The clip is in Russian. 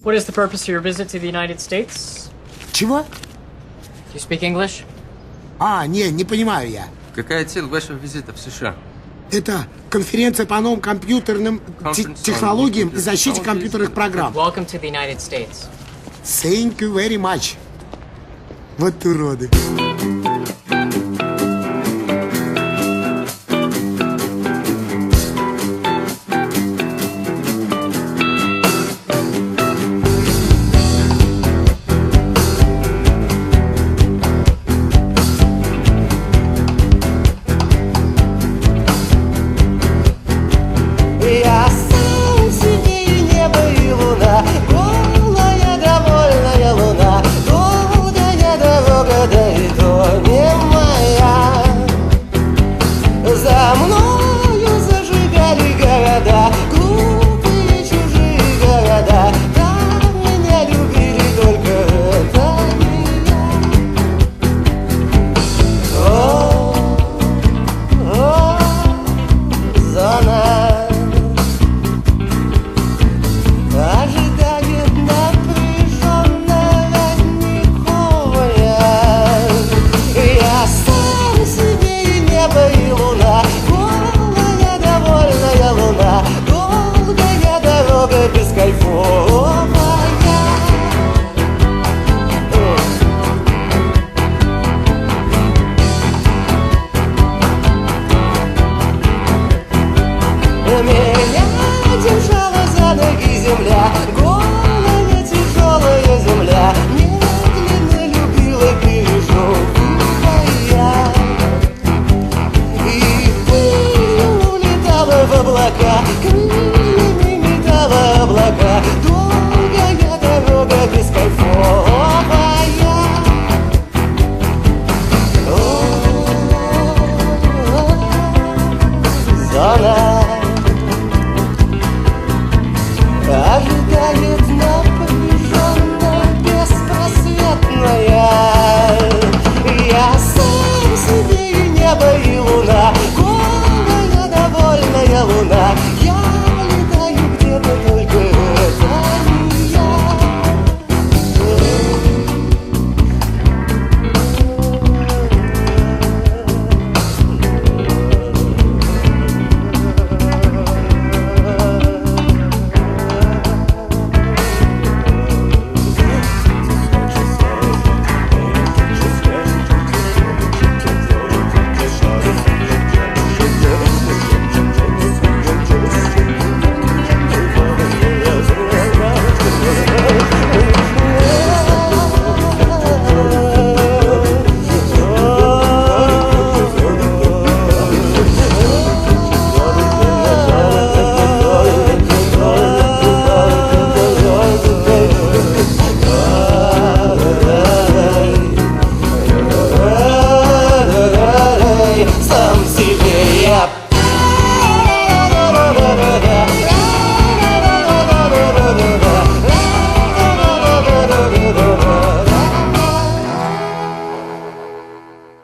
What is the purpose of your visit to the United States? Чего? Do you speak English? Не понимаю я. Какая цель вашего визита в США? Это конференция по новым компьютерным технологиям и защите компьютерных программ. Welcome to the United States. Thank you very much. Вот уроды.